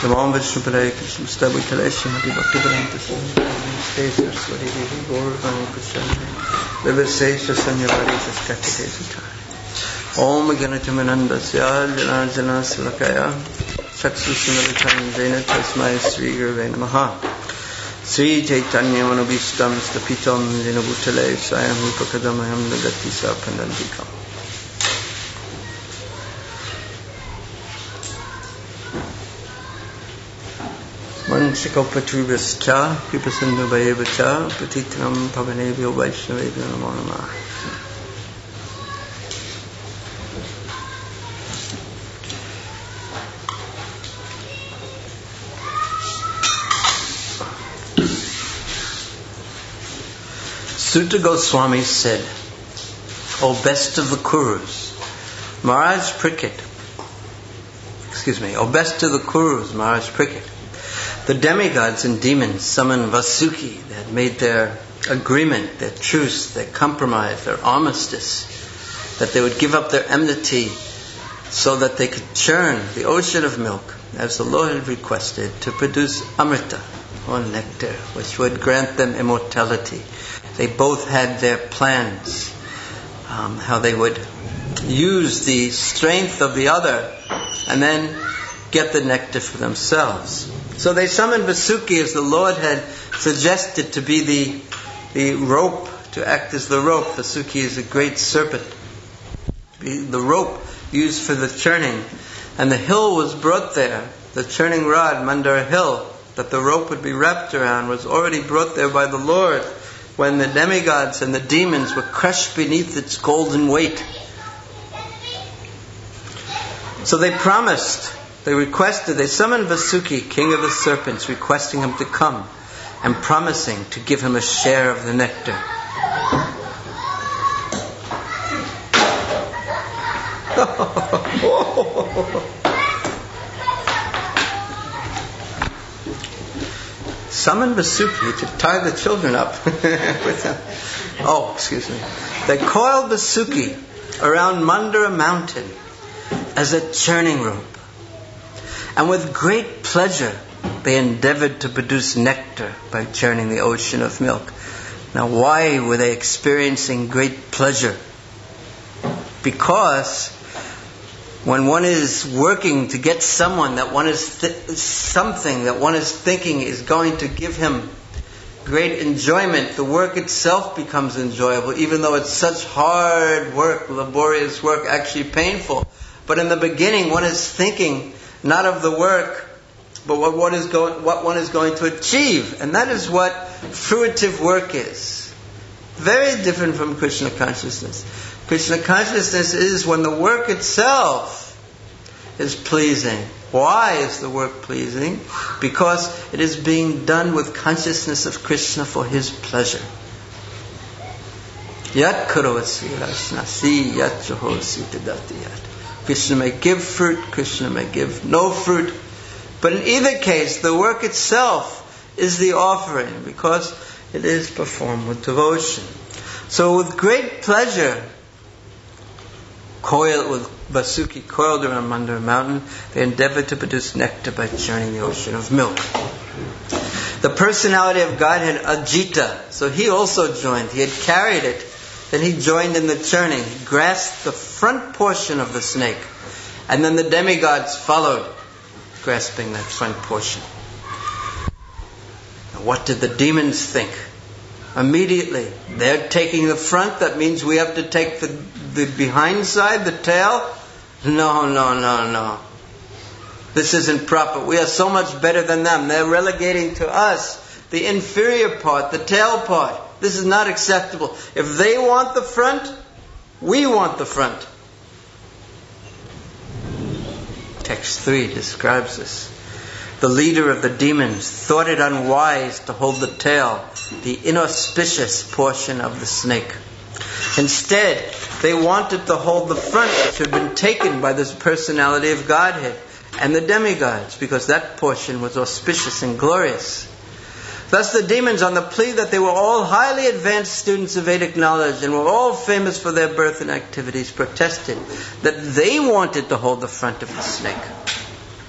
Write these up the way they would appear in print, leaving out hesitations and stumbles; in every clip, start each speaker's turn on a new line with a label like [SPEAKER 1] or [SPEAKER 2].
[SPEAKER 1] Namo Vishnu Padaya Krishna Stabhitale Shrimati Bhaktivedanta Swami Saraswati Devi Gaurvani Prashanne Vivasesha Sanyavari Saskatite Sutari Om Ganatamanandasya Janarjana Silakaya Chaksusumaritam Jena Tasmai Sri Gurve Namaha Sri Chaitanya Manubhishtam Stapitam Jena Bhutale Sayam Upakadamayam Nagati Sapanandikam. Vanshikopatubhascha Kripasindhuvayevacha Patitanam Pavanebhyo Vaishnavebhyo Namo Namah. Suta Goswami said, O best of the Kurus, Maharaj Parikshit, O best of the Kurus, Maharaj Parikshit, the demigods and demons summoned Vasuki. They had made their agreement, their truce, their compromise, their armistice, that they would give up their enmity so that they could churn the ocean of milk, as the Lord had requested, to produce Amrita, or nectar, which would grant them immortality. They both had their plans, how they would use the strength of the other and then get the nectar for themselves. So they summoned Vasuki, as the Lord had suggested, to be the rope, to act as the rope. Vasuki is a great serpent. The rope used for the churning. And the hill was brought there. The churning rod, Mandara Hill, that the rope would be wrapped around, was already brought there by the Lord when the demigods and the demons were crushed beneath its golden weight. So they promised. They requested, they summoned Vasuki, king of the serpents, requesting him to come and promising to give him a share of the nectar. Summoned Vasuki to tie the children up with them. They coiled Vasuki around Mandara mountain as a churning rope. And with great pleasure, they endeavored to produce nectar by churning the ocean of milk. Now, why were they experiencing great pleasure? Because when one is working to get someone that one is something that one is thinking is going to give him great enjoyment, the work itself becomes enjoyable, even though it's such hard work, laborious work, actually painful. But in the beginning, one is thinking not of the work, but what one is going to achieve. And that is what fruitive work is. Very different from Krishna consciousness. Krishna consciousness is when the work itself is pleasing. Why is the work pleasing? Because it is being done with consciousness of Krishna for His pleasure. Yat karosi rasnasi yat johosi tadati yat. Krishna may give fruit, Krishna may give no fruit. But in either case, the work itself is the offering, because it is performed with devotion. So with great pleasure, with Vasuki coiled around Mandara mountain, they endeavored to produce nectar by churning the ocean of milk. The personality of Godhead, Ajita, so he also joined. He had carried it. Then he joined in the churning. He grasped the front portion of the snake. And then the demigods followed, grasping that front portion. Now, what did the demons think? Immediately, they're taking the front. That means we have to take the behind side, the tail. No. This isn't proper. We are so much better than them. They're relegating to us the inferior part, the tail part. This is not acceptable. If they want the front, we want the front. Text 3 describes this. The leader of the demons thought it unwise to hold the tail, the inauspicious portion of the snake. Instead, they wanted to hold the front, which had been taken by this personality of Godhead and the demigods, because that portion was auspicious and glorious. Thus the demons, on the plea that they were all highly advanced students of Vedic knowledge and were all famous for their birth and activities, protested that they wanted to hold the front of the snake.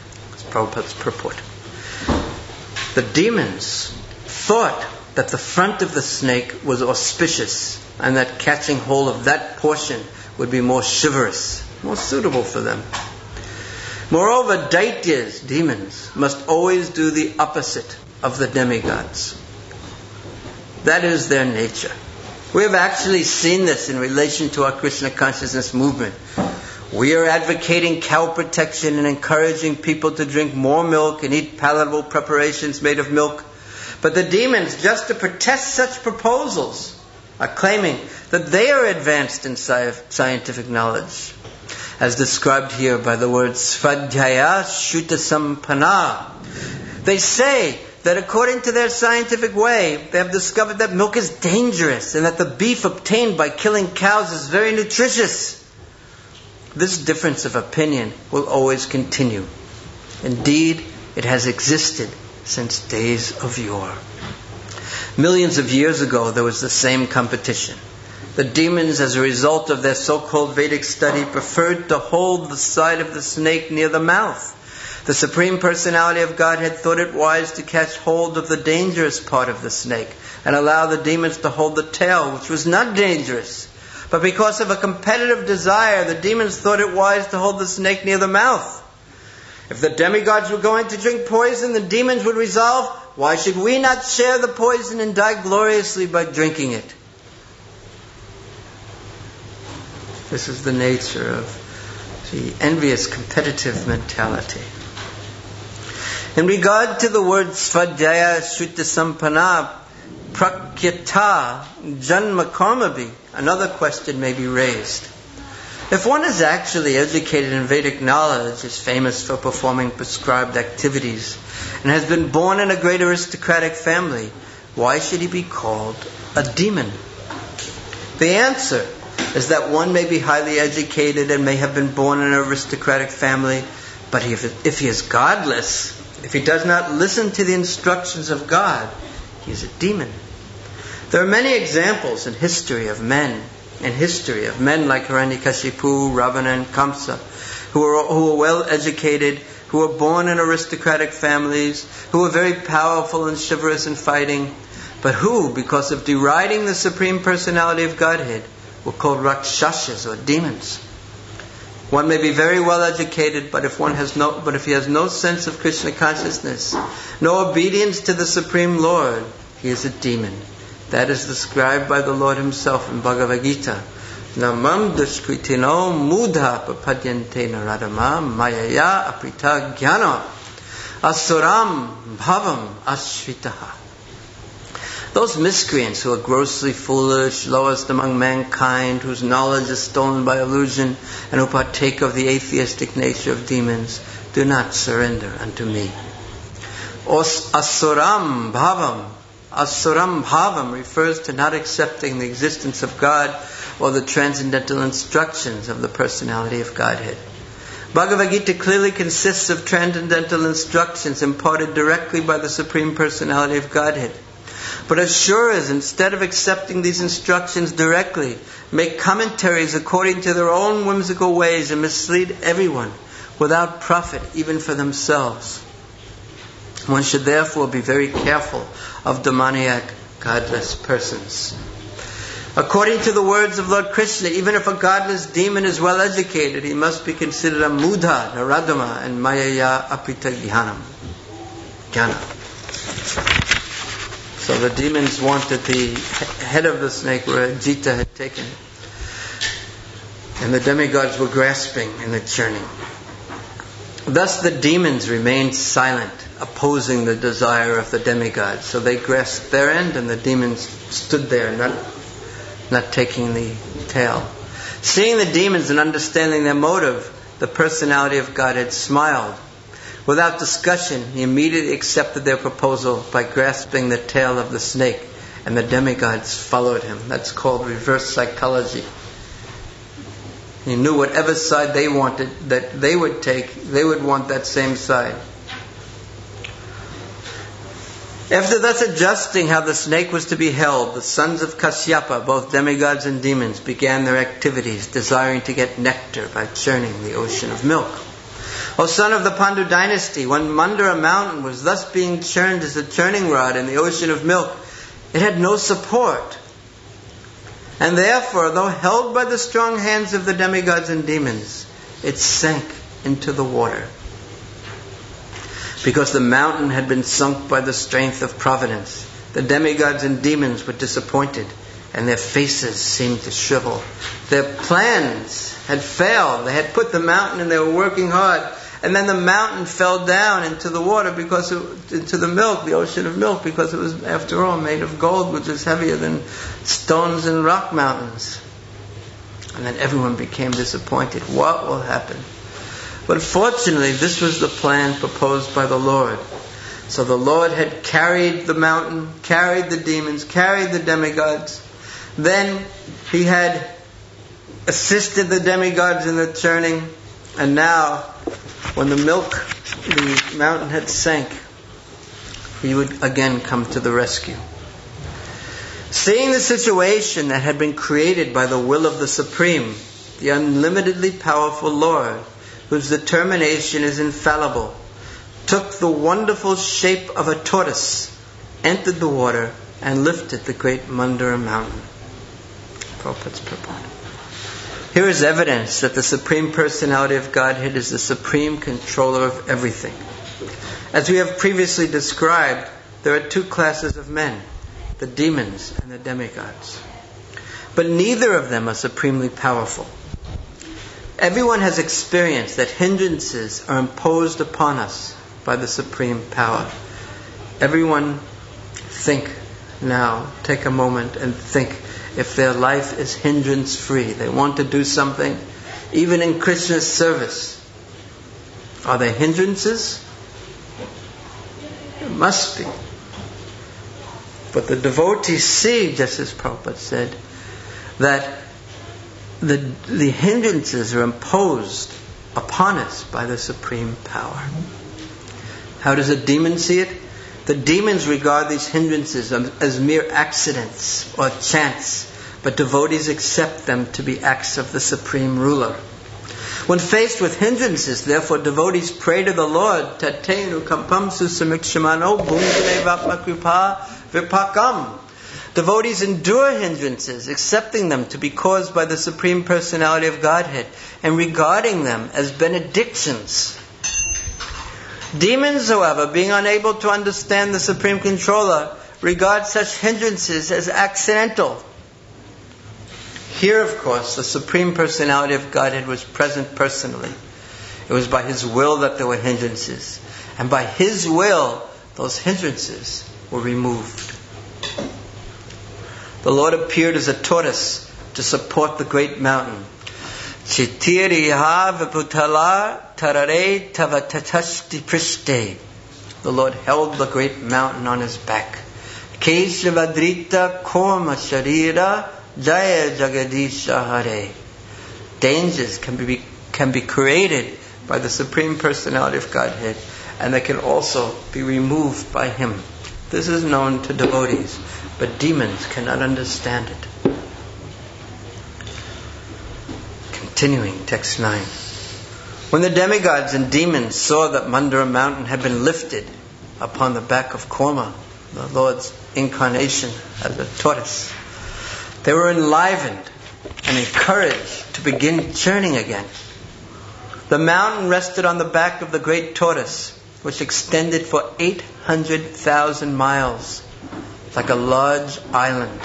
[SPEAKER 1] Prabhupada's purport. The demons thought that the front of the snake was auspicious and that catching hold of that portion would be more chivalrous, more suitable for them. Moreover, Daityas, demons, must always do the opposite of the demigods. That is their nature. We have actually seen this in relation to our Krishna consciousness movement. We are advocating cow protection and encouraging people to drink more milk and eat palatable preparations made of milk. But the demons, just to protest such proposals, are claiming that they are advanced in scientific knowledge, as described here by the word Svadhyaya Shuta Sampana. They say that according to their scientific way, they have discovered that milk is dangerous and that the beef obtained by killing cows is very nutritious. This difference of opinion will always continue. Indeed, it has existed since days of yore. Millions of years ago, there was the same competition. The demons, as a result of their so-called Vedic study, preferred to hold the side of the snake near the mouth. The Supreme Personality of Godhead thought it wise to catch hold of the dangerous part of the snake and allow the demons to hold the tail, which was not dangerous. But because of a competitive desire, the demons thought it wise to hold the snake near the mouth. If the demigods were going to drink poison, the demons would resolve, why should we not share the poison and die gloriously by drinking it? This is the nature of the envious competitive mentality. In regard to the word Svadhyaya Shuta Sampana, Prakyata Janma Karmabhi, another question may be raised. If one is actually educated in Vedic knowledge, is famous for performing prescribed activities, and has been born in a great aristocratic family, why should he be called a demon? The answer is that one may be highly educated and may have been born in an aristocratic family, but if he is godless, if he does not listen to the instructions of God, he is a demon. There are many examples in history of men like Hiranyakashipu, Ravana, and Kamsa, who are well educated, who were born in aristocratic families, who were very powerful and chivalrous in fighting, but who, because of deriding the Supreme Personality of Godhead, were called Rakshasas or demons. One may be very well educated, but if he has no sense of Krishna consciousness, no obedience to the Supreme Lord, he is a demon. That is described by the Lord Himself in Bhagavad Gita. Namam duskritino mudha papadyante naradama mayaya aprita jnana asuram bhavam ashritaha. Those miscreants who are grossly foolish, lowest among mankind, whose knowledge is stolen by illusion, and who partake of the atheistic nature of demons, do not surrender unto me. Asuram bhavam refers to not accepting the existence of God or the transcendental instructions of the Personality of Godhead. Bhagavad Gita clearly consists of transcendental instructions imparted directly by the Supreme Personality of Godhead. But Asuras, instead of accepting these instructions directly, make commentaries according to their own whimsical ways and mislead everyone without profit even for themselves. One should therefore be very careful of demoniac, godless persons. According to the words of Lord Krishna, even if a godless demon is well educated, he must be considered a mudha, naradama, and mayaya aprita jnana. So the demons wanted the head of the snake where Jita had taken it. And the demigods were grasping in the churning. Thus the demons remained silent, opposing the desire of the demigods. So they grasped their end and the demons stood there, not taking the tail. Seeing the demons and understanding their motive, the Personality of Godhead smiled. Without discussion, he immediately accepted their proposal by grasping the tail of the snake, and the demigods followed him. That's called reverse psychology. He knew whatever side they wanted that they would take, they would want that same side. After thus adjusting how the snake was to be held, the sons of Kasyapa, both demigods and demons, began their activities, desiring to get nectar by churning the ocean of milk. O son of the Pandu dynasty, when Mandara mountain was thus being churned as a churning rod in the ocean of milk, it had no support. And therefore, though held by the strong hands of the demigods and demons, it sank into the water. Because the mountain had been sunk by the strength of providence, the demigods and demons were disappointed, and their faces seemed to shrivel. Their plans had failed. They had put the mountain and they were working hard. And then the mountain fell down into the water, into the milk, the ocean of milk, because it was, after all, made of gold, which is heavier than stones and rock mountains. And then everyone became disappointed. What will happen? But fortunately, this was the plan proposed by the Lord. So the Lord had carried the mountain, carried the demons, carried the demigods. Then He had assisted the demigods in the churning. And now, when the mountain had sank, He would again come to the rescue. Seeing the situation that had been created by the will of the Supreme, the unlimitedly powerful Lord, whose determination is infallible, took the wonderful shape of a tortoise, entered the water, and lifted the great Mandara mountain. Prabhupada's purport. Here is evidence that the Supreme Personality of Godhead is the supreme controller of everything. As we have previously described, there are two classes of men, the demons and the demigods. But neither of them are supremely powerful. Everyone has experienced that hindrances are imposed upon us by the supreme power. Everyone take a moment and think if their life is hindrance free. They want to do something, even in Krishna's service. Are there hindrances? There must be. But the devotees see, just as Prabhupada said, that the hindrances are imposed upon us by the supreme power. How does a demon see it? The demons regard these hindrances as mere accidents or chance, but devotees accept them to be acts of the supreme ruler. When faced with hindrances, therefore, devotees pray to the Lord, Tatenu kampam susamikshimano bhungale vapma kripa vipakam. Devotees endure hindrances, accepting them to be caused by the Supreme Personality of Godhead, and regarding them as benedictions. Demons, however, being unable to understand the Supreme Controller, regard such hindrances as accidental. Here, of course, the Supreme Personality of Godhead was present personally. It was by His will that there were hindrances. And by His will, those hindrances were removed. The Lord appeared as a tortoise to support the great mountain. Chitiriha viputala tarare tavatashti prishte. The Lord held the great mountain on His back. Keshavadrita korma sharira jaya jagadisha hare. Dangers can be created by the Supreme Personality of Godhead, and they can also be removed by Him. This is known to devotees, but demons cannot understand it. Continuing, text 9. When the demigods and demons saw that Mandara mountain had been lifted upon the back of Korma, the Lord's incarnation as a tortoise, they were enlivened and encouraged to begin churning again. The mountain rested on the back of the great tortoise, which extended for 800,000 miles, like a large island.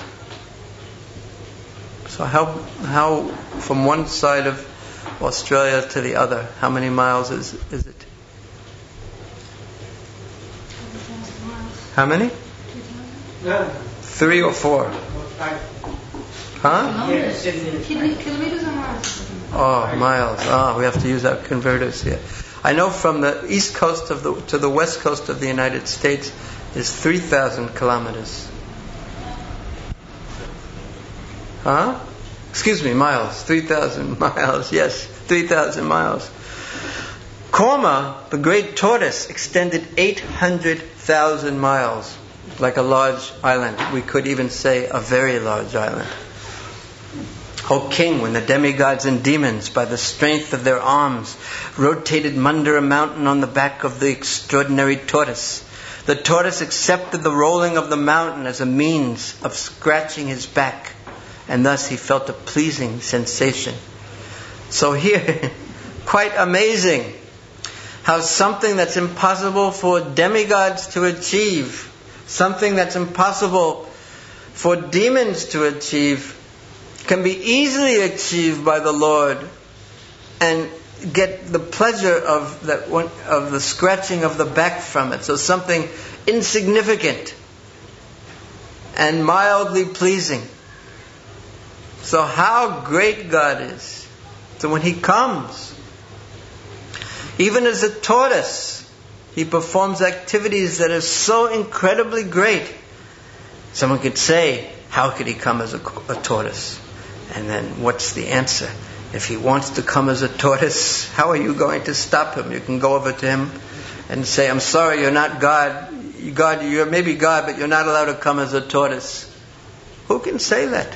[SPEAKER 1] So how from one side of Australia to the other, how many miles is it? How many? 3 or 4? Huh?
[SPEAKER 2] Kilometers or miles?
[SPEAKER 1] Oh, miles. We have to use our converters here. I know from the east coast to the west coast of the United States is 3,000 kilometers. Huh? Excuse me, miles. 3,000 miles. Yes, 3,000 miles. Korma, the great tortoise, extended 800,000 miles, like a large island. We could even say a very large island. O king, when the demigods and demons, by the strength of their arms, rotated Mandara mountain on the back of the extraordinary tortoise, the tortoise accepted the rolling of the mountain as a means of scratching his back, and thus he felt a pleasing sensation. So here, quite amazing how something that's impossible for demigods to achieve, something that's impossible for demons to achieve, can be easily achieved by the Lord and get the pleasure of the scratching of the back from it. So something insignificant and mildly pleasing. So how great God is. So when He comes, even as a tortoise, He performs activities that are so incredibly great. Someone could say, how could He come as a tortoise? And then what's the answer? If He wants to come as a tortoise, how are you going to stop Him? You can go over to Him and say, I'm sorry, you're not God. God, you're maybe God, but you're not allowed to come as a tortoise. Who can say that?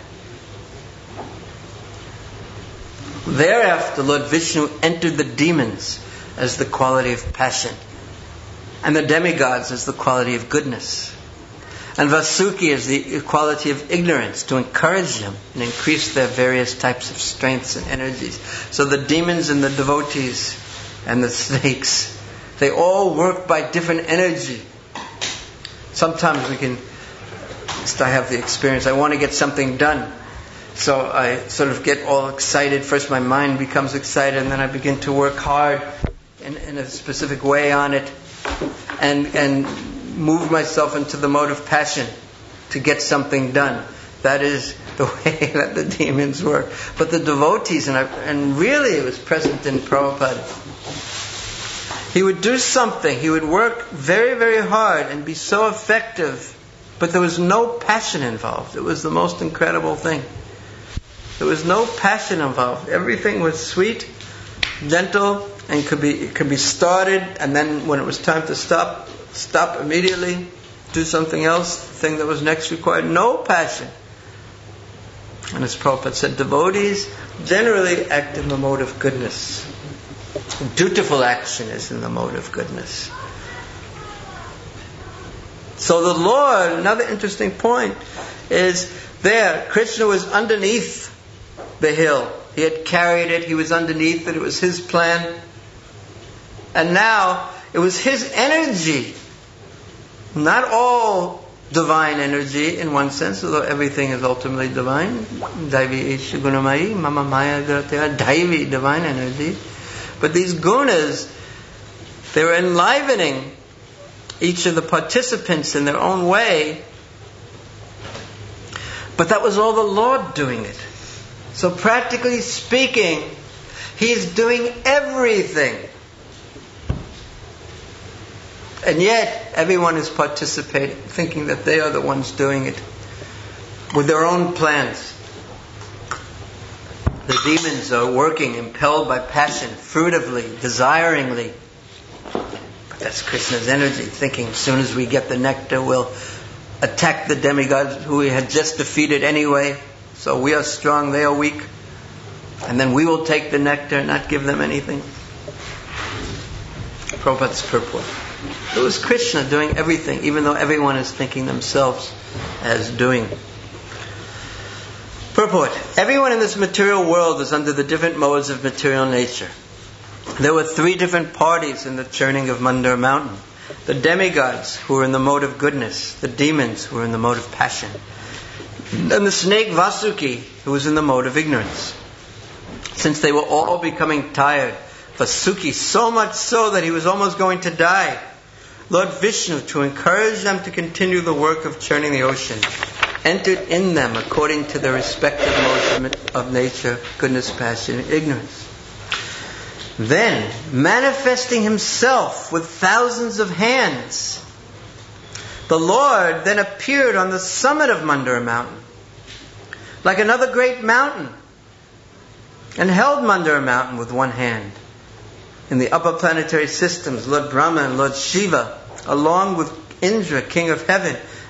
[SPEAKER 1] Thereafter, Lord Vishnu entered the demons as the quality of passion, and the demigods as the quality of goodness, and Vasuki as the quality of ignorance, to encourage them and increase their various types of strengths and energies. So the demons and the devotees and the snakes, they all work by different energy. Sometimes I have the experience, I want to get something done. So I sort of get all excited. First my mind becomes excited, and then I begin to work hard in a specific way on it, and move myself into the mode of passion to get something done. That is the way that the demons work. But the devotees, and really it was present in Prabhupada, he would do something, he would work very, very hard and be so effective, but there was no passion involved. It was the most incredible thing. There was no passion involved. Everything was sweet, gentle, and could be started, and then when it was time to stop immediately, do something else, the thing that was next required. No passion. And as Prabhupada said, devotees generally act in the mode of goodness. Dutiful action is in the mode of goodness. So the Lord, another interesting point is there, Krishna was underneath the hill. He had carried it, he was underneath it, it was His plan. And now it was His energy, not all divine energy in one sense, although everything is ultimately divine. Daivi Isha Gunamayi, Mama Maya Gratya, Daivi, divine energy. But these gunas, they were enlivening each of the participants in their own way. But that was all the Lord doing it. So practically speaking, He's doing everything. And yet, everyone is participating, thinking that they are the ones doing it, with their own plans. The demons are working, impelled by passion, fruitively, desiringly. But that's Krishna's energy, thinking as soon as we get the nectar, we'll attack the demigods who we had just defeated anyway. So we are strong, they are weak. And then we will take the nectar and not give them anything. Prabhupada's purport. It was Krishna doing everything, even though everyone is thinking themselves as doing. Purport. Everyone in this material world is under the different modes of material nature. There were 3 different parties in the churning of Mandara mountain. The demigods, who were in the mode of goodness. The demons, who were in the mode of passion. And the snake Vasuki, who was in the mode of ignorance. Since they were all becoming tired, Vasuki so much so that he was almost going to die, Lord Vishnu, to encourage them to continue the work of churning the ocean, entered in them according to their respective modes of nature, goodness, passion, and ignorance. Then, manifesting Himself with thousands of hands, the Lord then appeared on the summit of Mandara mountain, like another great mountain, and held Mandara mountain with one hand. In the upper planetary systems, Lord Brahma and Lord Shiva, along with Indra, king of heaven,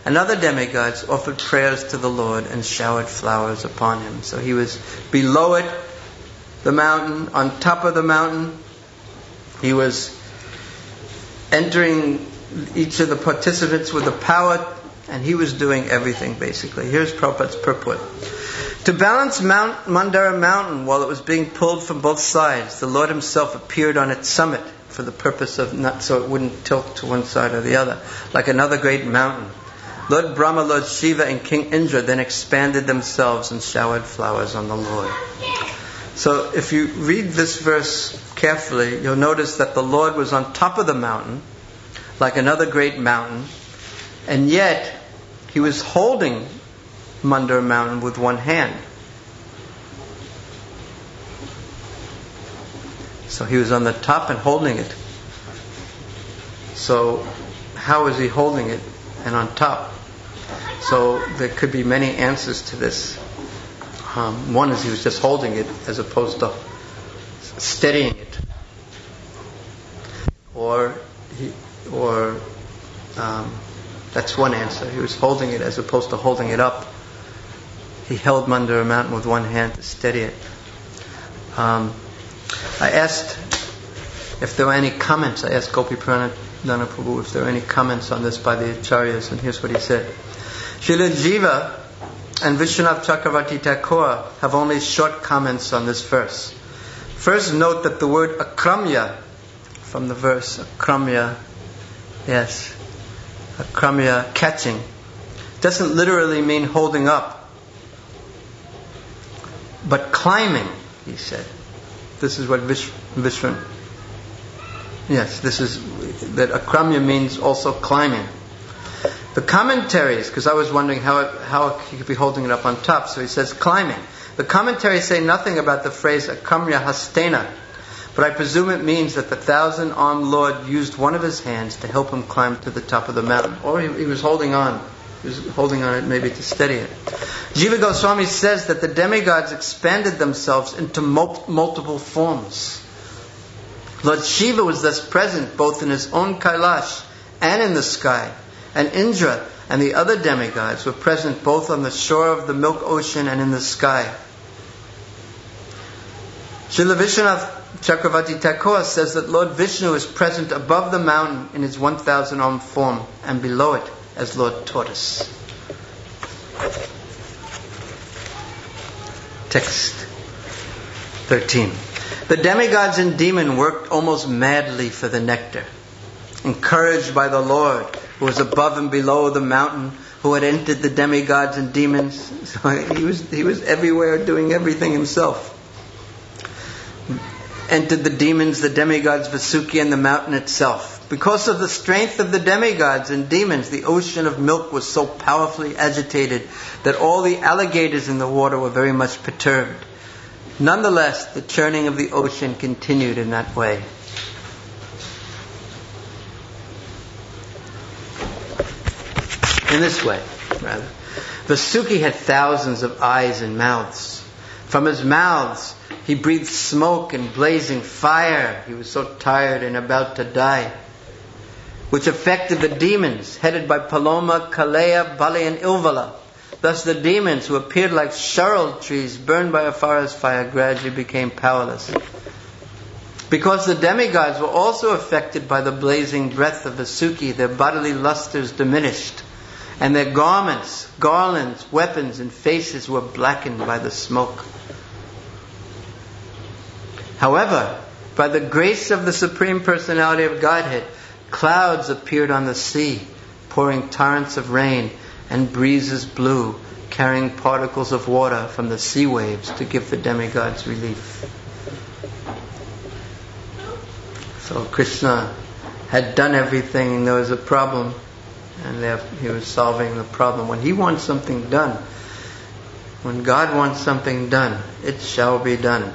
[SPEAKER 1] and other demigods offered prayers to the Lord and showered flowers upon him. So he was below it, the mountain, on top of the mountain. He was entering each of the participants with a power, and he was doing everything basically. Here's Prabhupada's purport. To balance Mandara mountain while it was being pulled from both sides, the Lord himself appeared on its summit for the purpose of not so it wouldn't tilt to one side or the other, like another great mountain. Lord Brahma, Lord Shiva, and King Indra then expanded themselves and showered flowers on the Lord. So if you read this verse carefully, you'll notice that the Lord was on top of the mountain, like another great mountain, and yet he was holding Mandara mountain with one hand. So he was on the top and holding it. So how is he holding it and on top? So there could be many answers to this. One is he was just holding it as opposed to steadying it. Or that's one answer. He was holding it as opposed to holding it up. He held Mandara mountain with one hand to steady it. I asked if there were any comments. I asked Gopi Pranadhana Prabhu if there were any comments on this by the Acharyas, and here's what he said. Srila Jiva and Vishwanath Chakravarti Thakur have only short comments on this verse. First, note that the word akramya, from the verse akramya, akramya, catching, doesn't literally mean holding up, but climbing, he said. This is what Vishwan. Yes, this is that akramya means also climbing. The commentaries, because I was wondering how he could be holding it up on top, so he says climbing. The commentaries say nothing about the phrase akramya hastena, but I presume it means that the 1,000-armed Lord used one of his hands to help him climb to the top of the mountain, or he was holding on. He was holding on it maybe to steady it. Jiva Goswami says that the demigods expanded themselves into multiple forms. Lord Shiva was thus present both in his own Kailash and in the sky, and Indra and the other demigods were present both on the shore of the milk ocean and in the sky. Srila Vishwanath Chakravarti Thakur says that Lord Vishnu is present above the mountain in his 1,000-armed form and below it as Lord Tortoise. Text 13. The demigods and demons worked almost madly for the nectar. Encouraged by the Lord, who was above and below the mountain, who had entered the demigods and demons, so he was everywhere doing everything himself. Entered the demons, the demigods, Vasuki, and the mountain itself. Because of the strength of the demigods and demons, the ocean of milk was so powerfully agitated that all the alligators in the water were very much perturbed. Nonetheless, the churning of the ocean continued in that way. In this way, rather. Vasuki had thousands of eyes and mouths. From his mouths, he breathed smoke and blazing fire. He was so tired and about to die, which affected the demons, headed by Paloma, Kaleya, Bali, and Ilvala. Thus the demons, who appeared like sharul trees burned by a forest fire, gradually became powerless. Because the demigods were also affected by the blazing breath of Vasuki, their bodily lustres diminished, and their garments, garlands, weapons, and faces were blackened by the smoke. However, by the grace of the Supreme Personality of Godhead, clouds appeared on the sea, pouring torrents of rain, and breezes blew, carrying particles of water from the sea waves to give the demigods relief. So Krishna had done everything, and there was a problem, and he was solving the problem. When he wants something done, when God wants something done, it shall be done.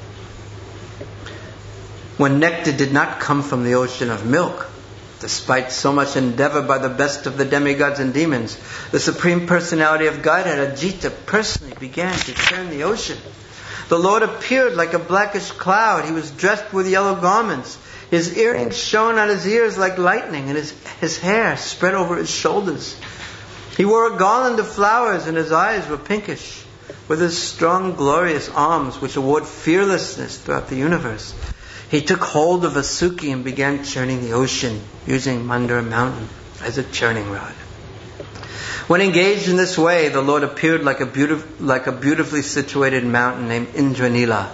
[SPEAKER 1] When nectar did not come from the ocean of milk, despite so much endeavor by the best of the demigods and demons, the Supreme Personality of Godhead, Ajita, personally began to churn the ocean. The Lord appeared like a blackish cloud. He was dressed with yellow garments. His earrings shone on his ears like lightning, and his hair spread over his shoulders. He wore a garland of flowers and his eyes were pinkish. With his strong, glorious arms, which award fearlessness throughout the universe, he took hold of Vasuki and began churning the ocean, using Mandara mountain as a churning rod. When engaged in this way, the Lord appeared like a beautifully situated mountain named Indranila.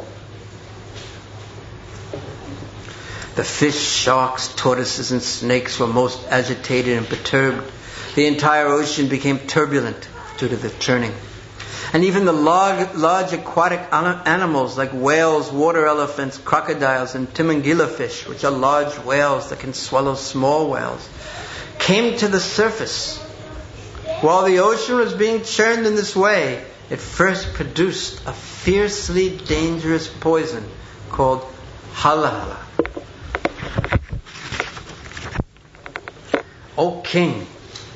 [SPEAKER 1] The fish, sharks, tortoises, and snakes were most agitated and perturbed. The entire ocean became turbulent due to the churning. And even the large aquatic animals like whales, water elephants, crocodiles, and timangila fish, which are large whales that can swallow small whales, came to the surface. While the ocean was being churned in this way, it first produced a fiercely dangerous poison called halahala. O king,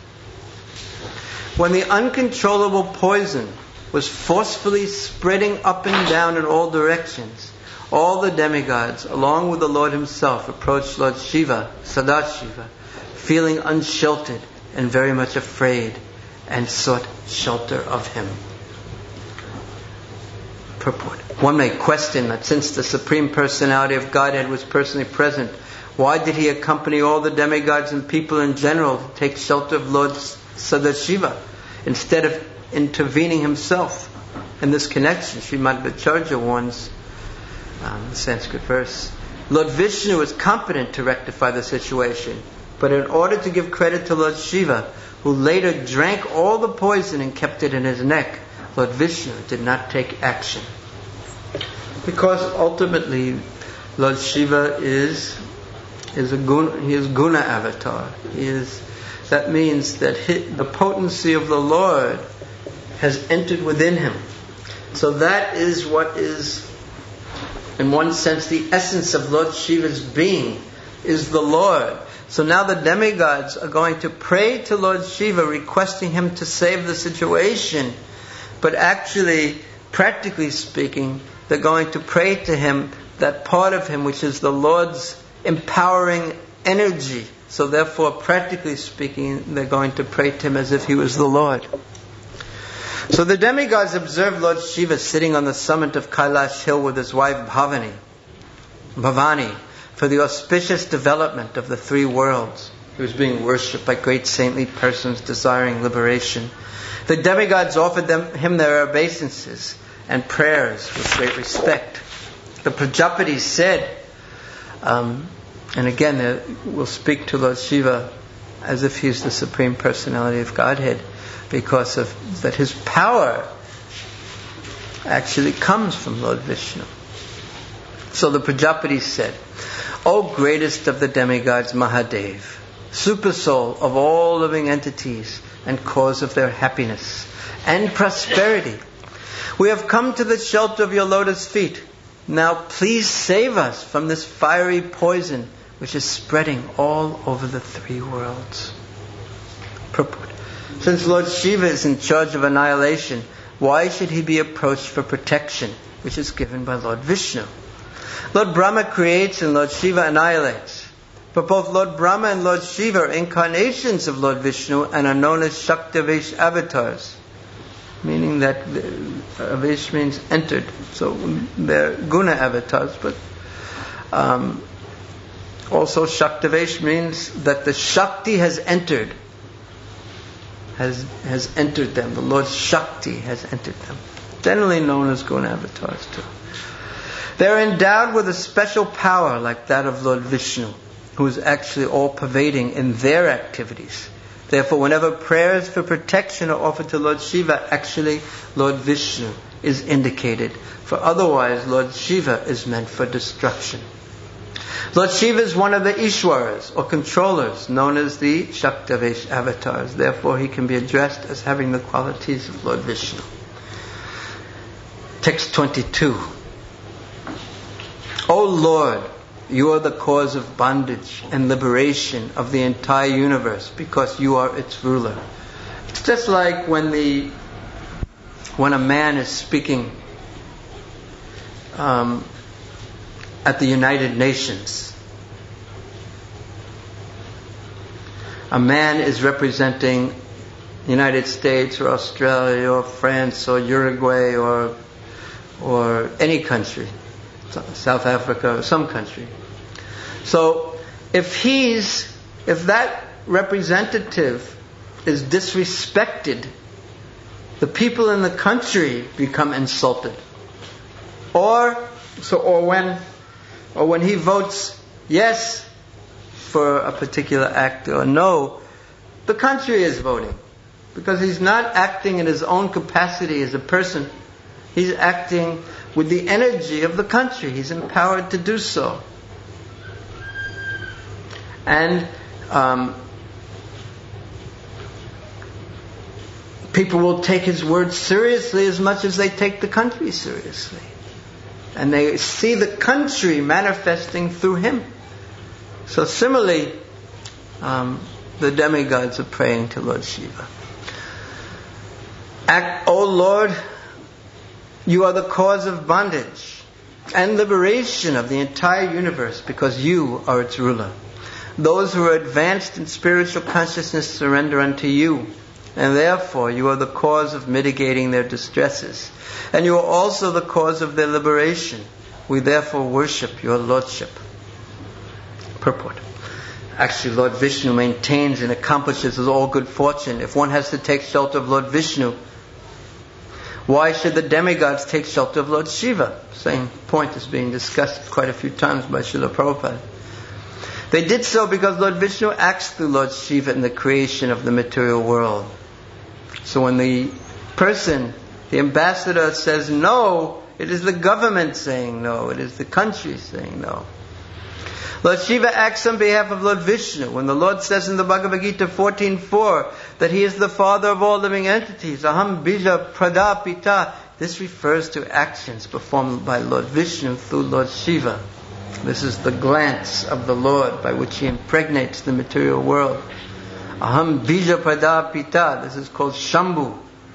[SPEAKER 1] when the uncontrollable poison was forcefully spreading up and down in all directions, all the demigods, along with the Lord himself, approached Lord Shiva, Sadashiva, feeling unsheltered and very much afraid, and sought shelter of him. Purport. One may question that since the Supreme Personality of Godhead was personally present, why did he accompany all the demigods and people in general to take shelter of Lord Sadashiva instead of intervening himself? In this connection, Srimad Bhattacharya warns, the Sanskrit verse, Lord Vishnu is competent to rectify the situation, but in order to give credit to Lord Shiva, who later drank all the poison and kept it in his neck, Lord Vishnu did not take action. Because ultimately, Lord Shiva is a guna, he is guna avatar. That means that the potency of the Lord has entered within him. So that is what is, in one sense, the essence of Lord Shiva's being, is the Lord. So now the demigods are going to pray to Lord Shiva, requesting him to save the situation. But actually, practically speaking, they're going to pray to him, that part of him which is the Lord's empowering energy. So therefore, practically speaking, they're going to pray to him as if he was the Lord. So the demigods observed Lord Shiva sitting on the summit of Kailash hill with his wife Bhavani, for the auspicious development of the three worlds. He was being worshipped by great saintly persons desiring liberation. The demigods offered him their obeisances and prayers with great respect. The Prajapatis said, and again we'll speak to Lord Shiva as if he's the Supreme Personality of Godhead, because of that his power actually comes from Lord Vishnu. So the Prajapatis said, O greatest of the demigods, Mahadev, supersoul of all living entities and cause of their happiness and prosperity, we have come to the shelter of your lotus feet. Now please save us from this fiery poison which is spreading all over the three worlds. Purport. Since Lord Shiva is in charge of annihilation, why should he be approached for protection, which is given by Lord Vishnu? Lord Brahma creates and Lord Shiva annihilates. But both Lord Brahma and Lord Shiva are incarnations of Lord Vishnu and are known as Shaktavesh avatars, meaning that Avesh means entered. So they're guna avatars, but also Shaktavesh means that the Shakti has entered. Has entered them. The Lord Shakti has entered them. Generally known as guna avatars too. They are endowed with a special power like that of Lord Vishnu, who is actually all-pervading in their activities. Therefore, whenever prayers for protection are offered to Lord Shiva, actually Lord Vishnu is indicated. For otherwise, Lord Shiva is meant for destruction. Lord Shiva is one of the Ishwaras, or controllers, known as the Shaktavesh avatars. Therefore, he can be addressed as having the qualities of Lord Vishnu. Text 22. O Lord, you are the cause of bondage and liberation of the entire universe because you are its ruler. It's just like when a man is speaking at the United Nations. A man is representing, United States or Australia or France or Uruguay or any country, South Africa or some country. So if that representative is disrespected, the people in the country become insulted. Or when he votes yes for a particular act or no, the country is voting. Because he's not acting in his own capacity as a person. He's acting with the energy of the country. He's empowered to do so. And people will take his words seriously as much as they take the country seriously. And they see the country manifesting through him. So similarly, the demigods are praying to Lord Shiva. O Lord, you are the cause of bondage and liberation of the entire universe because you are its ruler. Those who are advanced in spiritual consciousness surrender unto you, and therefore you are the cause of mitigating their distresses, and you are also the cause of their liberation. We therefore worship your Lordship. Purport. Actually, Lord Vishnu maintains and accomplishes all good fortune. If one has to take shelter of Lord Vishnu, why should the demigods take shelter of Lord Shiva? Same point is being discussed quite a few times by Srila Prabhupada. They did so because Lord Vishnu acts through Lord Shiva in the creation of the material world. So when the person, the ambassador, says no, it is the government saying no. It is the country saying no. Lord Shiva acts on behalf of Lord Vishnu. When the Lord says in the Bhagavad Gita 14.4 that He is the Father of all living entities, Aham Bija Pradapita, this refers to actions performed by Lord Vishnu through Lord Shiva. This is the glance of the Lord by which He impregnates the material world. Aham Bija Pradapita, this is called Shambhu.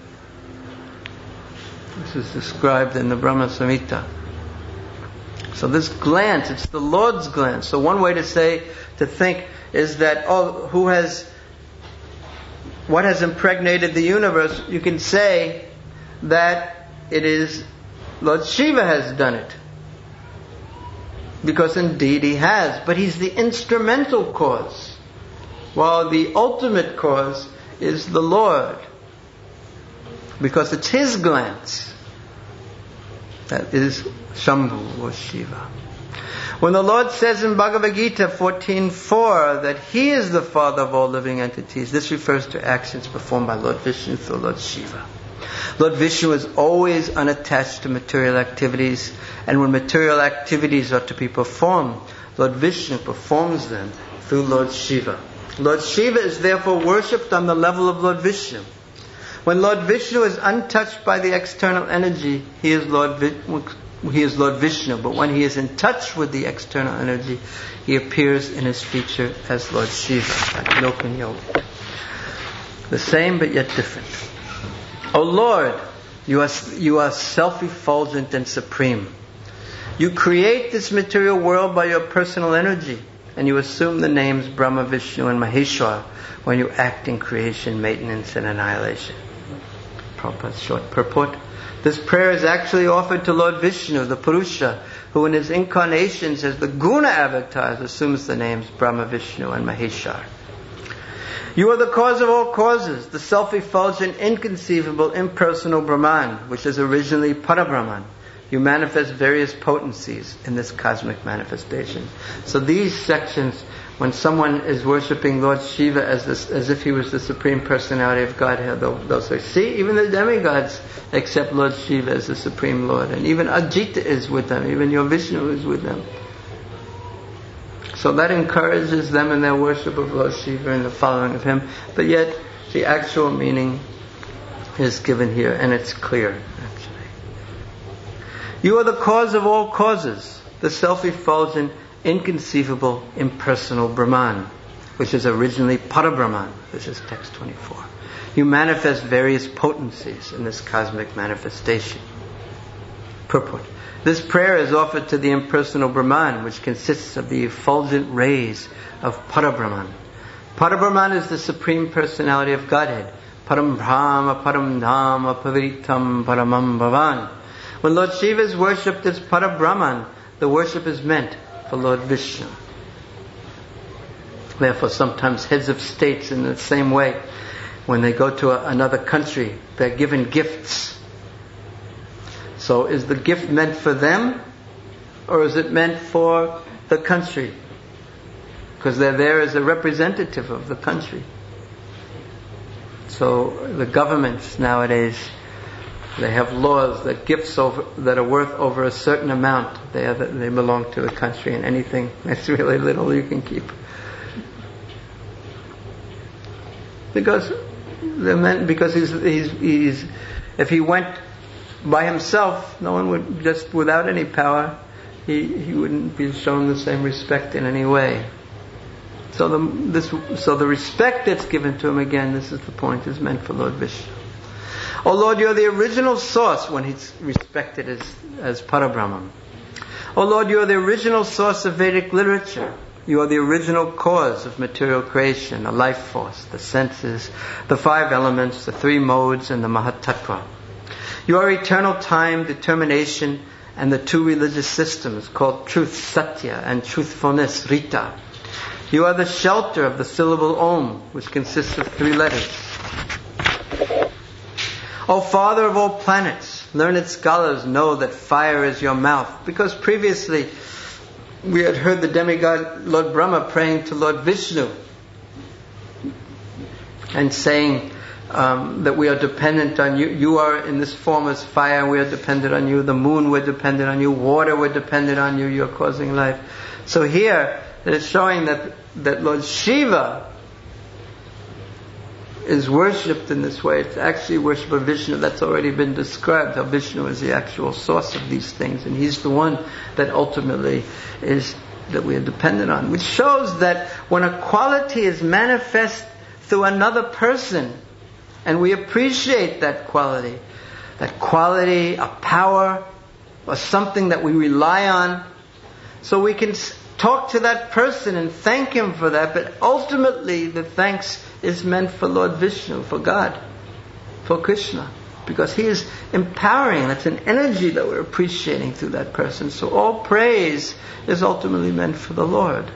[SPEAKER 1] This is described in the Brahma Samhita. So this glance, it's the Lord's glance. So one way to think is that, what has impregnated the universe? You can say that it is Lord Shiva has done it. Because indeed He has. But He's the instrumental cause. While the ultimate cause is the Lord. Because it's His glance. That is Shambhu or Shiva. When the Lord says in Bhagavad Gita 14.4 that He is the Father of all living entities, this refers to actions performed by Lord Vishnu through Lord Shiva. Lord Vishnu is always unattached to material activities, and when material activities are to be performed, Lord Vishnu performs them through Lord Shiva. Lord Shiva is therefore worshipped on the level of Lord Vishnu. When Lord Vishnu is untouched by the external energy, he is Lord Vishnu. But when he is in touch with the external energy, he appears in his feature as Lord Shiva, like milk and yogurt. The same but yet different. O Lord, you are self-effulgent and supreme. You create this material world by your personal energy, and you assume the names Brahma, Vishnu, and Maheshwar when you act in creation, maintenance, and annihilation. Prabhupada's short purport. This prayer is actually offered to Lord Vishnu, the Purusha, who in his incarnations as the Guna avatars assumes the names Brahma, Vishnu, and Maheshwar. You are the cause of all causes, the self-effulgent, inconceivable, impersonal Brahman, which is originally Parabrahman. You manifest various potencies in this cosmic manifestation. So these sections, when someone is worshipping Lord Shiva as if he was the Supreme Personality of Godhead, they'll say, see, even the demigods accept Lord Shiva as the Supreme Lord. And even Ajita is with them, even your Vishnu is with them. So that encourages them in their worship of Lord Shiva and the following of him. But yet, the actual meaning is given here, and it's clear, actually. You are the cause of all causes, the self-effulgent, inconceivable, impersonal Brahman, which is originally Parabrahman. This is text 24. You manifest various potencies in this cosmic manifestation. Purport. This prayer is offered to the impersonal Brahman, which consists of the effulgent rays of Parabrahman. Parabrahman is the Supreme Personality of Godhead. Param Brahma, Param Dhama, Paviritam, Paramam Bhavan. When Lord Shiva is worshipped as Parabrahman, the worship is meant for Lord Vishnu. Therefore, sometimes heads of states in the same way, when they go to another country, they're given gifts. So is the gift meant for them, or is it meant for the country? Because they're there as a representative of the country. So the governments nowadays, they have laws that gifts that are worth over a certain amount, they belong to the country, and anything that's really little you can keep. Because he's if he went by himself, no one would, just without any power, he wouldn't be shown the same respect in any way. So the respect that's given to him, again, this is the point, is meant for Lord Vishnu. Oh Lord, you're the original source when he's respected as Parabrahman. Oh Lord, you are the original source of Vedic literature. You are the original cause of material creation, the life force, the senses, the 5 elements, the 3 modes, and the Mahatattva. You are eternal time, determination, and the 2 religious systems called truth, Satya, and truthfulness, Rita. You are the shelter of the syllable Om, which consists of 3 letters. O Father of all planets, learned scholars know that fire is your mouth, because previously we had heard the demigod Lord Brahma praying to Lord Vishnu and saying that we are dependent on you. You are in this form as fire, and we are dependent on you. The moon, we're dependent on you. Water, we're dependent on you. You're causing life. So here it's showing that Lord Shiva is worshipped in this way. It's actually worship of Vishnu. That's already been described, how Vishnu is the actual source of these things, and he's the one that ultimately is that we are dependent on, which shows that when a quality is manifest through another person and we appreciate that quality, a power or something that we rely on, so we can talk to that person and thank him for that, but ultimately the thanks is meant for Lord Vishnu, for God, for Krishna, because he is empowering. That's an energy that we're appreciating through that person. So all praise is ultimately meant for the Lord.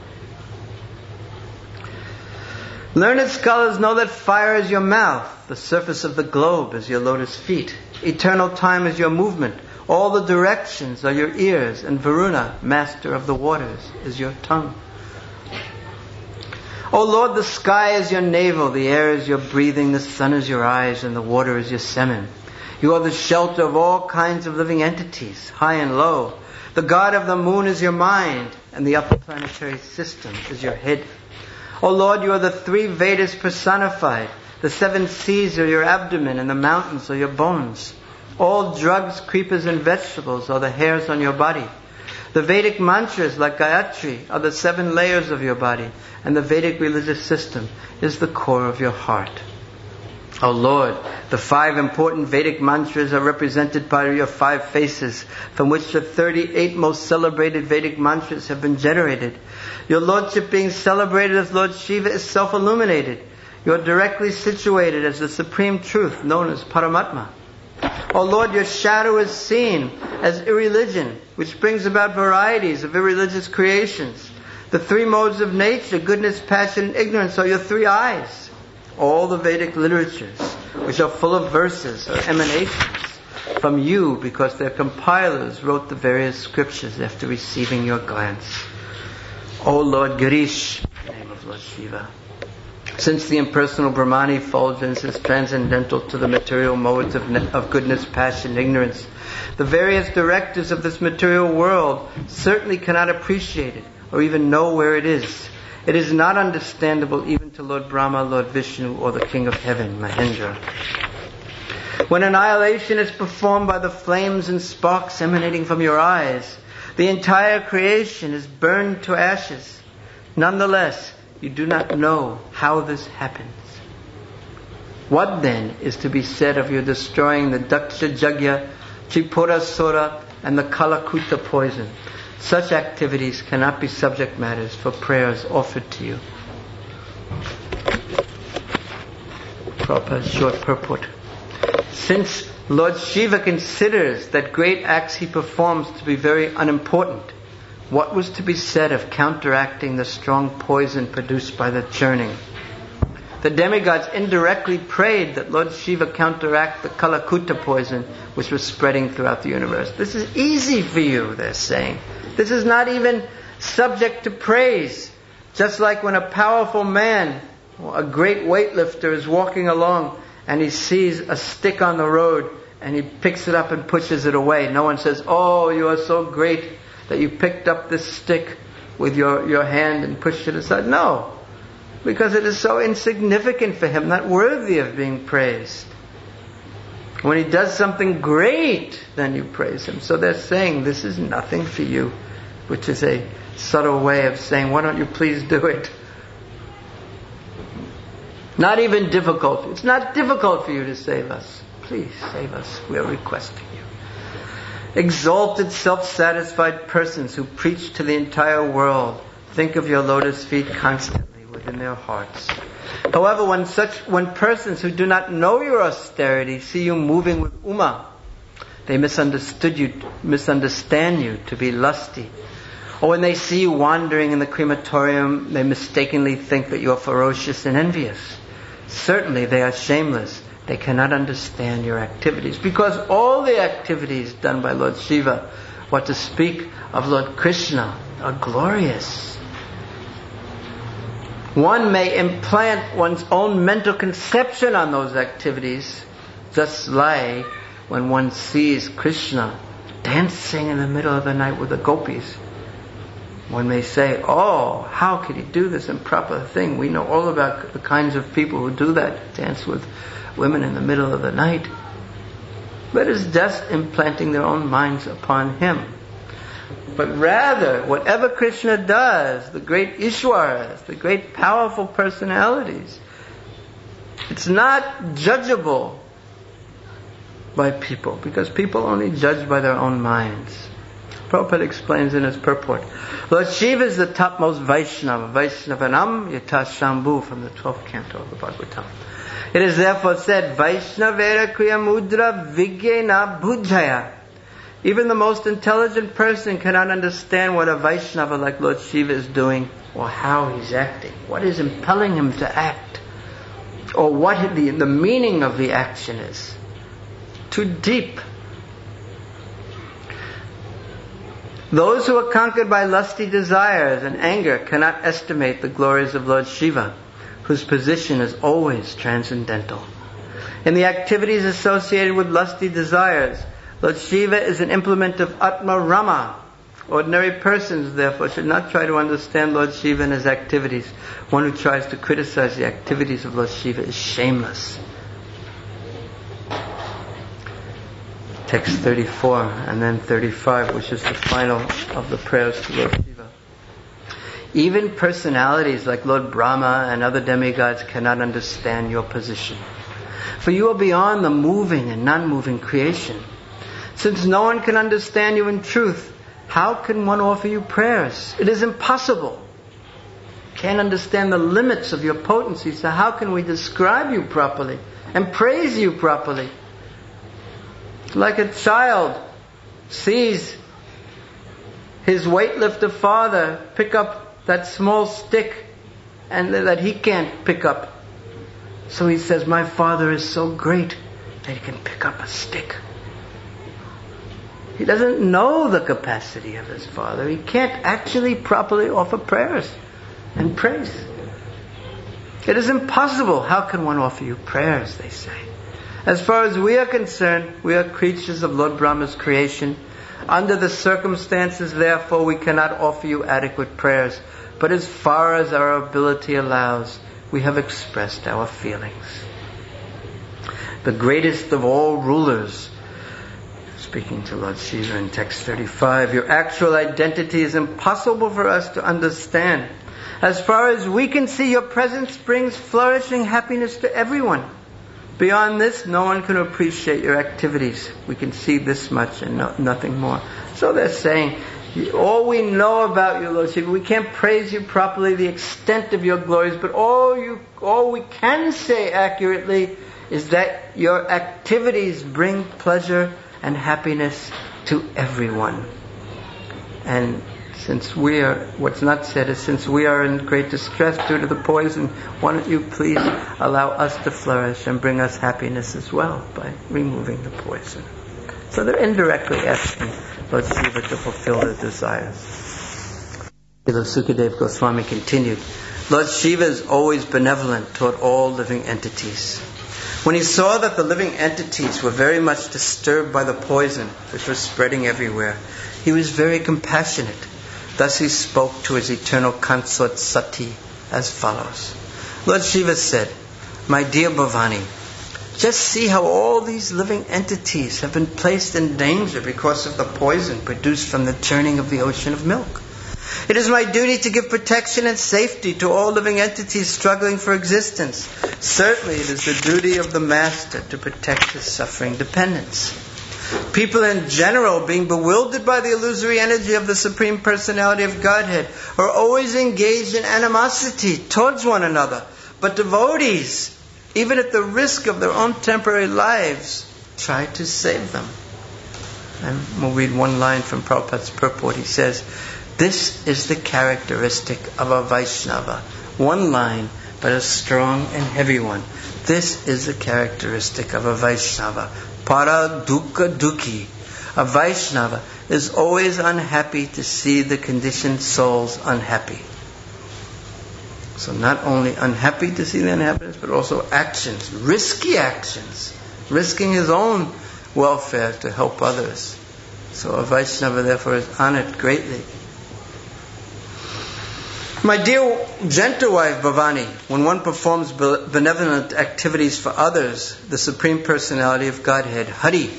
[SPEAKER 1] Learned scholars know that fire is your mouth, the surface of the globe is your lotus feet, eternal time is your movement, all the directions are your ears, and Varuna, master of the waters, is your tongue. O Lord, the sky is your navel, the air is your breathing, the sun is your eyes, and the water is your semen. You are the shelter of all kinds of living entities, high and low. The god of the moon is your mind, and the upper planetary system is your head. O Lord, you are the 3 Vedas personified. The 7 seas are your abdomen, and the mountains are your bones. All drugs, creepers, and vegetables are the hairs on your body. The Vedic mantras, like Gayatri, are the 7 layers of your body, and the Vedic religious system is the core of your heart. O Lord, the 5 important Vedic mantras are represented by your 5 faces, from which the 38 most celebrated Vedic mantras have been generated. Your Lordship, being celebrated as Lord Shiva, is self-illuminated. You are directly situated as the supreme truth known as Paramatma. O Lord, your shadow is seen as irreligion, which brings about varieties of irreligious creations. The 3 modes of nature, goodness, passion, and ignorance, are your 3 eyes. All the Vedic literatures, which are full of verses, are emanations from you, because their compilers wrote the various scriptures after receiving your glance. O Lord Girish, in the name of Lord Shiva. Since the impersonal Brahmani effulgence is transcendental to the material modes of goodness, passion, ignorance, the various directors of this material world certainly cannot appreciate it or even know where it is. It is not understandable even to Lord Brahma, Lord Vishnu, or the King of Heaven, Mahendra. When annihilation is performed by the flames and sparks emanating from your eyes, the entire creation is burned to ashes. Nonetheless, you do not know how this happens. What then is to be said of your destroying the Daksha Jagya, Tripura Sura, and the Kalakuta poison? Such activities cannot be subject matters for prayers offered to you. Prabhupada's short purport. Since Lord Shiva considers that great acts he performs to be very unimportant, what was to be said of counteracting the strong poison produced by the churning? The demigods indirectly prayed that Lord Shiva counteract the Kalakuta poison which was spreading throughout the universe. This is easy for you, they're saying. This is not even subject to praise. Just like when a powerful man, a great weightlifter, is walking along and he sees a stick on the road and he picks it up and pushes it away. No one says, "Oh, you are so great that you picked up this stick with your hand and pushed it aside." No, because it is so insignificant for him, not worthy of being praised. When he does something great, then you praise him. So they're saying, this is nothing for you, which is a subtle way of saying, why don't you please do it? Not even difficult. It's not difficult for you to save us. Please save us. We are requesting you. Exalted, self-satisfied persons who preach to the entire world, think of your lotus feet constantly within their hearts. However, when persons who do not know your austerity see you moving with Uma, they misunderstand you to be lusty. Or when they see you wandering in the crematorium, they mistakenly think that you are ferocious and envious. Certainly they are shameless. They cannot understand your activities, because all the activities done by Lord Shiva, what to speak of Lord Krishna, are glorious. One may implant one's own mental conception on those activities, just like when one sees Krishna dancing in the middle of the night with the gopis. One may say, "Oh, how could he do this improper thing? We know all about the kinds of people who do that, dance with women in the middle of the night." But it's just implanting their own minds upon him. But rather, whatever Krishna does, the great Ishwaras, the great powerful personalities, it's not judgeable by people, because people only judge by their own minds. Prabhupada explains in his purport, Lord Shiva is the topmost Vaishnava, Vaishnavanam Yata Shambhu, from the 12th canto of the Bhagavatam. It is therefore said, Vaishnavera Kriya Mudra Vigyena Bhujaya. Even the most intelligent person cannot understand what a Vaishnava like Lord Shiva is doing, or how he's acting, what is impelling him to act, or what the meaning of the action is. Too deep. Those who are conquered by lusty desires and anger cannot estimate the glories of Lord Shiva, whose position is always transcendental. In the activities associated with lusty desires, Lord Shiva is an implement of Atma Rama. Ordinary persons, therefore, should not try to understand Lord Shiva and his activities. One who tries to criticize the activities of Lord Shiva is shameless. Text 34 and then 35, which is the final of the prayers to Lord Shiva. Even personalities like Lord Brahma and other demigods cannot understand your position, for you are beyond the moving and non-moving creation. Since no one can understand you in truth, how can one offer you prayers? It is impossible. Can't understand the limits of your potency, so how can we describe you properly and praise you properly? Like a child sees his weightlifter father pick up that small stick and that he can't pick up. So he says, "My father is so great that he can pick up a stick." He doesn't know the capacity of his father. He can't actually properly offer prayers and praise. It is impossible. How can one offer you prayers, they say. As far as we are concerned, we are creatures of Lord Brahma's creation. Under the circumstances, therefore, we cannot offer you adequate prayers. But as far as our ability allows, we have expressed our feelings. The greatest of all rulers, speaking to Lord Shiva in text 35, your actual identity is impossible for us to understand. As far as we can see, your presence brings flourishing happiness to everyone. Beyond this, no one can appreciate your activities. We can see this much and nothing more. So they're saying, All we know about you, Lord Shiva, we can't praise you properly, the extent of your glories, but all we can say accurately is that your activities bring pleasure and happiness to everyone. And since what's not said is, since we are in great distress due to the poison, why don't you please allow us to flourish and bring us happiness as well by removing the poison. So they're indirectly asking Lord Shiva to fulfill their desires. Sukadeva Goswami continued, Lord Shiva is always benevolent toward all living entities. When he saw that the living entities were very much disturbed by the poison which was spreading everywhere, he was very compassionate. Thus he spoke to his eternal consort Sati as follows. Lord Shiva said, My dear Bhavani, just see how all these living entities have been placed in danger because of the poison produced from the churning of the ocean of milk. It is my duty to give protection and safety to all living entities struggling for existence. Certainly it is the duty of the Master to protect his suffering dependents. People in general, being bewildered by the illusory energy of the Supreme Personality of Godhead, are always engaged in animosity towards one another. But devotees, even at the risk of their own temporary lives, try to save them. And we'll read one line from Prabhupada's purport. He says, this is the characteristic of a Vaishnava. One line, but a strong and heavy one. This is the characteristic of a Vaishnava. Para dukkha dukhi. A Vaishnava is always unhappy to see the conditioned souls unhappy. So not only unhappy to see the unhappiness, but also actions, risky actions, risking his own welfare to help others. So a Vaishnava therefore is honored greatly. My dear gentle wife Bhavani, when one performs benevolent activities for others, the Supreme Personality of Godhead, Hari,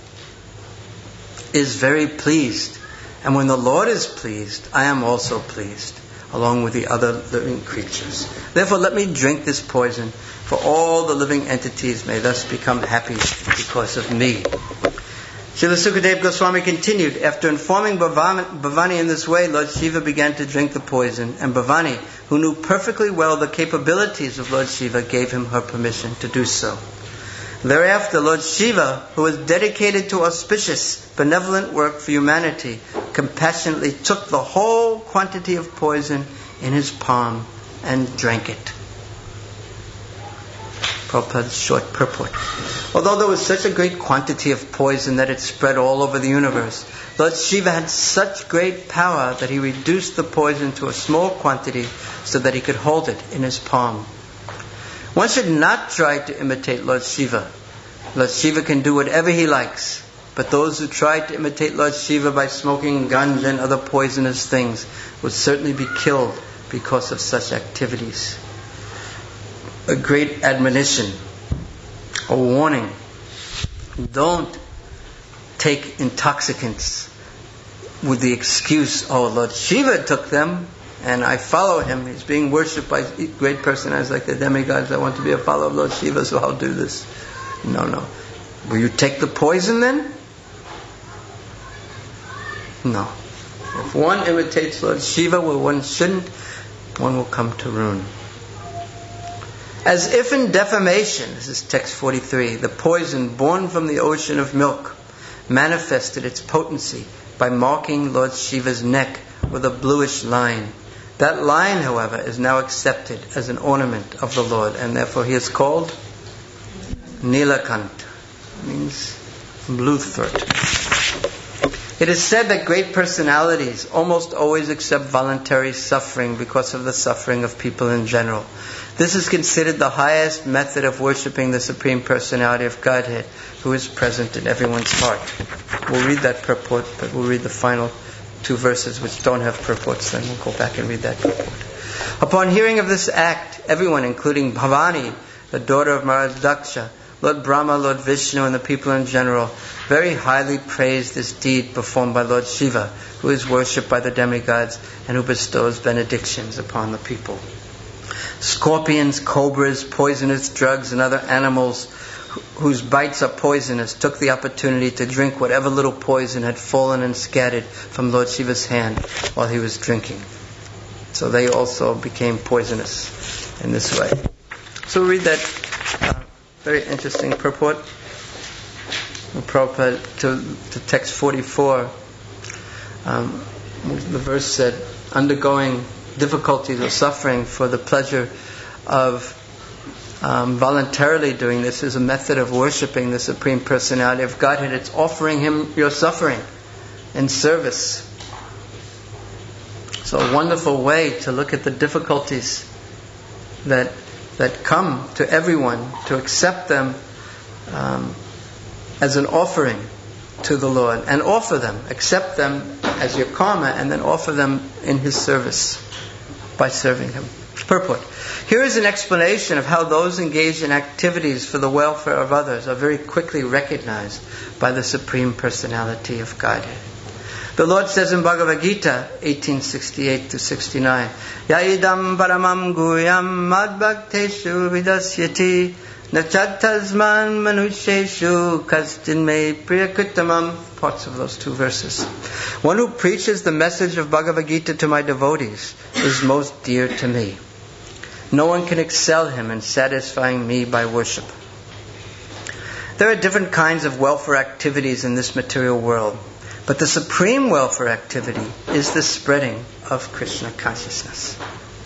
[SPEAKER 1] is very pleased. And when the Lord is pleased, I am also pleased, along with the other living creatures. Therefore, let me drink this poison, for all the living entities may thus become happy because of me. Srila Sukadeva Goswami continued, after informing Bhavani in this way, Lord Shiva began to drink the poison, and Bhavani, who knew perfectly well the capabilities of Lord Shiva, gave him her permission to do so. Thereafter, Lord Shiva, who was dedicated to auspicious, benevolent work for humanity, compassionately took the whole quantity of poison in his palm and drank it. Prabhupada's short purport. Although there was such a great quantity of poison that it spread all over the universe, Lord Shiva had such great power that he reduced the poison to a small quantity so that he could hold it in his palm. One should not try to imitate Lord Shiva. Lord Shiva can do whatever he likes, but those who try to imitate Lord Shiva by smoking ganja and other poisonous things would certainly be killed because of such activities. A great admonition, a warning. Don't take intoxicants with the excuse, oh, Lord Shiva took them and I follow him. He's being worshipped by great personalities like the demigods. I want to be a follower of Lord Shiva, so I'll do this. No. Will you take the poison then? No. If one imitates Lord Shiva where one shouldn't, one will come to ruin. As if in defamation, this is text 43, the poison born from the ocean of milk manifested its potency by marking Lord Shiva's neck with a bluish line. That line, however, is now accepted as an ornament of the Lord, and therefore he is called Nilakant, means blue throat. It is said that great personalities almost always accept voluntary suffering because of the suffering of people in general. This is considered the highest method of worshipping the Supreme Personality of Godhead, who is present in everyone's heart. We'll read that purport, but we'll read the final two verses which don't have purports, then we'll go back and read that purport. Upon hearing of this act, everyone, including Bhavani, the daughter of Maharaj Daksha, Lord Brahma, Lord Vishnu, and the people in general, very highly praised this deed performed by Lord Shiva, who is worshipped by the demigods and who bestows benedictions upon the people. Scorpions, cobras, poisonous drugs, and other animals whose bites are poisonous, took the opportunity to drink whatever little poison had fallen and scattered from Lord Shiva's hand while he was drinking. So they also became poisonous in this way. So we'll read that very interesting purport. Prabhupada to text 44. The verse said, undergoing difficulties or suffering for the pleasure of voluntarily doing this is a method of worshipping the Supreme Personality of Godhead. It's offering Him your suffering in service. So a wonderful way to look at the difficulties that come to everyone, to accept them as an offering to the Lord, and offer them, accept them as your karma, and then offer them in His service by serving Him. Purport. Here is an explanation of how those engaged in activities for the welfare of others are very quickly recognized by the Supreme Personality of Godhead. The Lord says in Bhagavad Gita 18:68-69, Yaidam paramam guyam madbhakteshu vidasyati nachattasman manusheshu kastin me priyakritamam. Parts of those two verses. One who preaches the message of Bhagavad Gita to my devotees is most dear to me. No one can excel him in satisfying me by worship. There are different kinds of welfare activities in this material world, but the supreme welfare activity is the spreading of Krishna consciousness.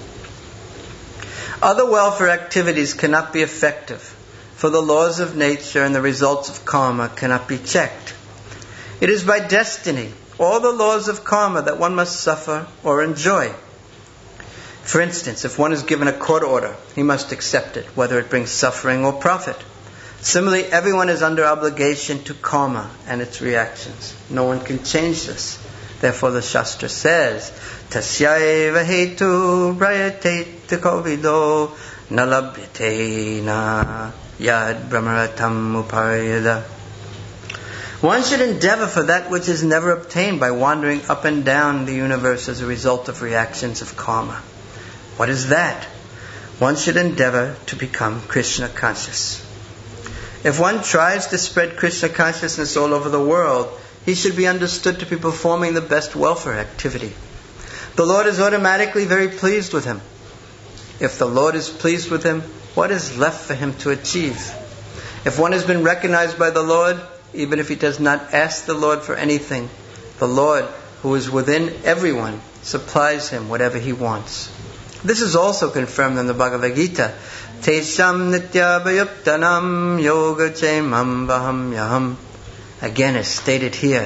[SPEAKER 1] Other welfare activities cannot be effective, for the laws of nature and the results of karma cannot be checked. It is by destiny, all the laws of karma, that one must suffer or enjoy. For instance, if one is given a court order, he must accept it, whether it brings suffering or profit. Similarly, everyone is under obligation to karma and its reactions. No one can change this. Therefore, the Shastra says, Tasyaiva hetu prayate kovido nalabhyate na yad brahmaratam upayada. One should endeavor for that which is never obtained by wandering up and down the universe as a result of reactions of karma. What is that? One should endeavor to become Krishna conscious. If one tries to spread Krishna consciousness all over the world, he should be understood to be performing the best welfare activity. The Lord is automatically very pleased with him. If the Lord is pleased with him, what is left for him to achieve? If one has been recognized by the Lord, even if he does not ask the Lord for anything, the Lord, who is within everyone, supplies him whatever he wants. This is also confirmed in the Bhagavad Gita. Tesham nityabhayuptanam yogachemam vaham yaham. Again, as stated here,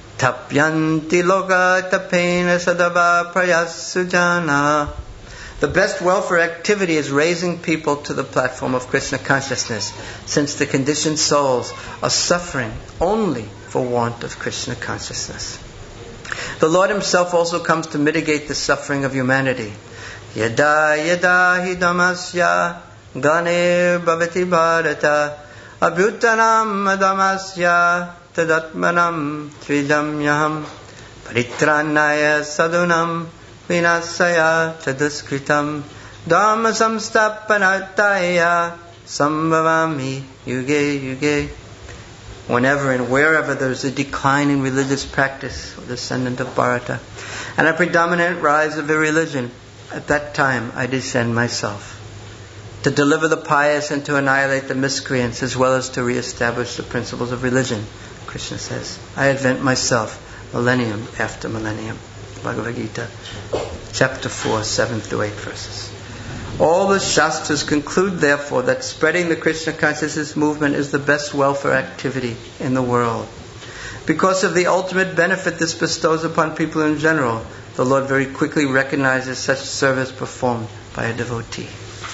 [SPEAKER 1] tapyanti loka tapena sadava prayasujana. The best welfare activity is raising people to the platform of Krishna consciousness, since the conditioned souls are suffering only for want of Krishna consciousness. The Lord Himself also comes to mitigate the suffering of humanity. Yada yada hi damasya glanir bhavati bharata abhyutanam adamasya tadatmanam tridam yaham paritranaya sadunam vinasaya chaduskritam dharma samstapanartaya sambhavami yuge yuge. Whenever and wherever there is a decline in religious practice, or descendant of Bharata, and a predominant rise of a religion, at that time I descend myself to deliver the pious and to annihilate the miscreants, as well as to re-establish the principles of religion. Krishna says, I advent myself millennium after millennium. Bhagavad Gita, chapter 4, 7-8 verses. All the Shastras conclude, therefore, that spreading the Krishna consciousness movement is the best welfare activity in the world. Because of the ultimate benefit this bestows upon people in general, the Lord very quickly recognizes such service performed by a devotee.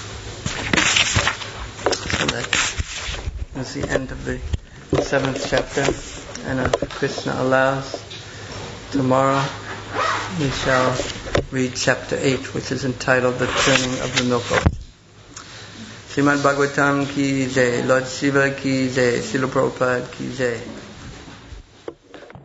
[SPEAKER 1] So that is the end of the 7th chapter. And if Krishna allows, tomorrow we shall read chapter 8, which is entitled The Turning of the Milk Ocean. Srimad Bhagavatam ki jai, Lord Shiva ki jai, Srila Prabhupada ki jai.